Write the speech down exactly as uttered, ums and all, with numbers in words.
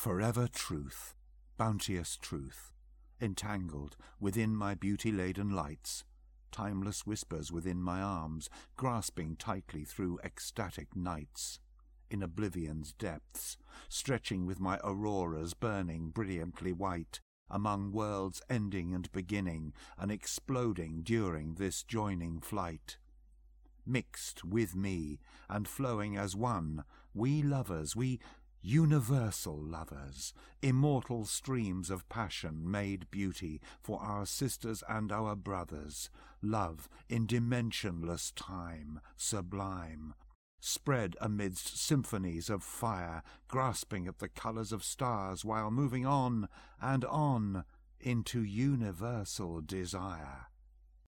Forever truth, bounteous truth, entangled within my beauty-laden lights, timeless whispers within my arms, grasping tightly through ecstatic nights. In oblivion's depths, stretching with my auroras burning brilliantly white, among worlds ending and beginning, and exploding during this joining flight. Mixed with me, and flowing as one, we lovers, we universal lovers, immortal streams of passion made beauty for our sisters and our brothers, love in dimensionless time, sublime, spread amidst symphonies of fire, grasping at the colours of stars while moving on and on into universal desire.